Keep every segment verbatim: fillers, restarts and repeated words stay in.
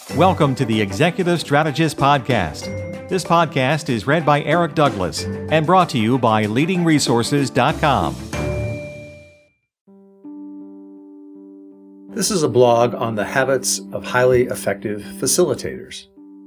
Welcome to the Executive Strategist Podcast. This podcast is read by Eric Douglas and brought to you by leading resources dot com. This is a blog on the habits of highly effective facilitators.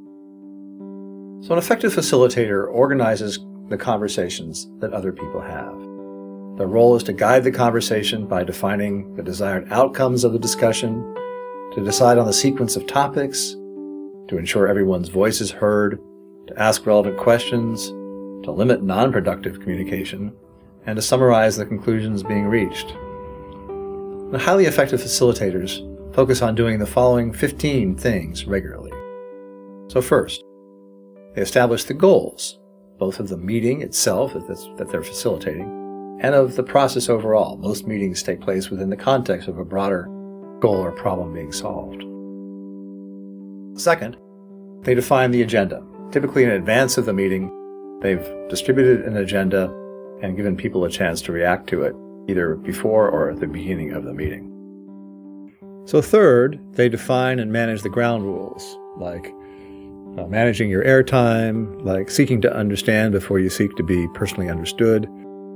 So an effective facilitator organizes the conversations that other people have. Their role is to guide the conversation by defining the desired outcomes of the discussion, to decide on the sequence of topics, to ensure everyone's voice is heard, to ask relevant questions, to limit non-productive communication, and to summarize the conclusions being reached. The highly effective facilitators focus on doing the following fifteen things regularly. So first, they establish the goals, both of the meeting itself that they're facilitating, and of the process overall. Most meetings take place within the context of a broader goal or problem being solved. Second, they define the agenda. Typically in advance of the meeting, they've distributed an agenda and given people a chance to react to it, either before or at the beginning of the meeting. So third, they define and manage the ground rules, like uh, managing your airtime, like seeking to understand before you seek to be personally understood.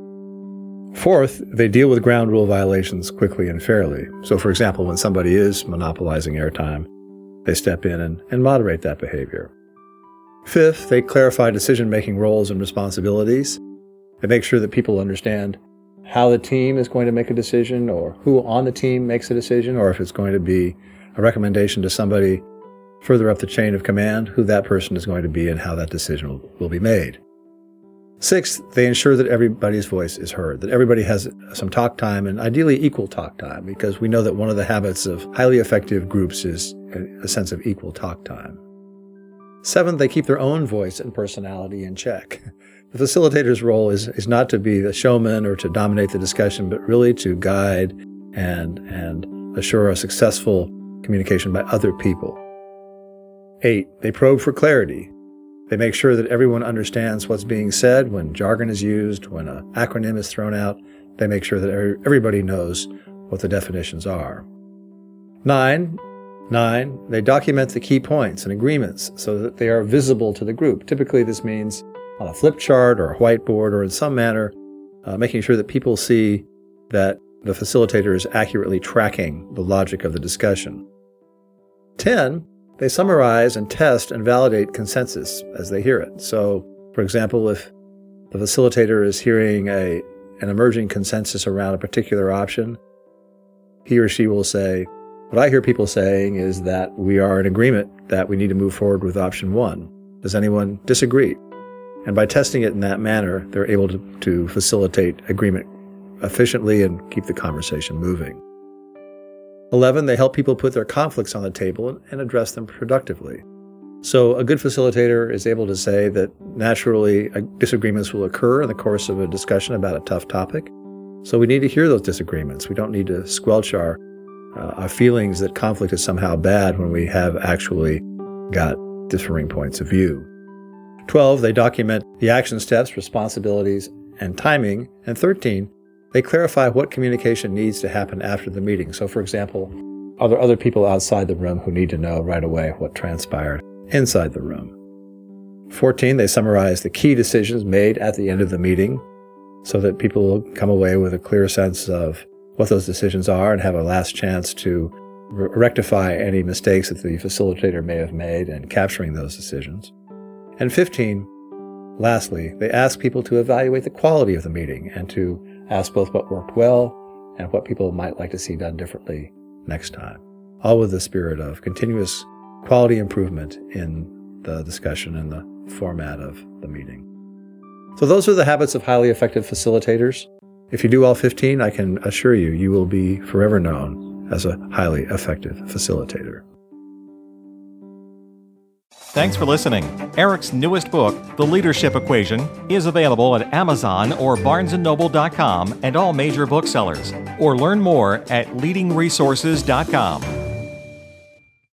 Fourth, they deal with ground rule violations quickly and fairly. So, for example, when somebody is monopolizing airtime, they step in and, and moderate that behavior. Fifth, they clarify decision-making roles and responsibilities. They make sure that people understand how the team is going to make a decision, or who on the team makes a decision, or if it's going to be a recommendation to somebody further up the chain of command, who that person is going to be and how that decision will, will be made. Sixth, they ensure that everybody's voice is heard, that everybody has some talk time, and ideally equal talk time, because we know that one of the habits of highly effective groups is a sense of equal talk time. Seventh, they keep their own voice and personality in check. The facilitator's role is, is not to be the showman or to dominate the discussion, but really to guide and, and assure a successful communication by other people. Eight, they probe for clarity. They make sure that everyone understands what's being said. When jargon is used, when an acronym is thrown out, they make sure that everybody knows what the definitions are. Nine, nine, they document the key points and agreements so that they are visible to the group. Typically, this means on a flip chart or a whiteboard or in some manner, uh, making sure that people see that the facilitator is accurately tracking the logic of the discussion. Ten, they summarize and test and validate consensus as they hear it. So, for example, if the facilitator is hearing a, an emerging consensus around a particular option, he or she will say, what I hear people saying is that we are in agreement that we need to move forward with option one. Does anyone disagree? And by testing it in that manner, they're able to, to facilitate agreement efficiently and keep the conversation moving. Eleven, they help people put their conflicts on the table and, and address them productively. So a good facilitator is able to say that naturally uh, disagreements will occur in the course of a discussion about a tough topic. So we need to hear those disagreements. We don't need to squelch our, uh, our feelings that conflict is somehow bad when we have actually got differing points of view. Twelve, they document the action steps, responsibilities, and timing. And thirteen, they clarify what communication needs to happen after the meeting. So, for example, are there other people outside the room who need to know right away what transpired inside the room? fourteen, they summarize the key decisions made at the end of the meeting so that people will come away with a clear sense of what those decisions are and have a last chance to re- rectify any mistakes that the facilitator may have made in capturing those decisions. And fifteen, lastly, they ask people to evaluate the quality of the meeting and to ask both what worked well and what people might like to see done differently next time, all with the spirit of continuous quality improvement in the discussion and the format of the meeting. So those are the habits of highly effective facilitators. If you do all fifteen, I can assure you, you will be forever known as a highly effective facilitator. Thanks for listening. Eric's newest book, The Leadership Equation, is available at Amazon or barnes and noble dot com and all major booksellers. Or learn more at leading resources dot com.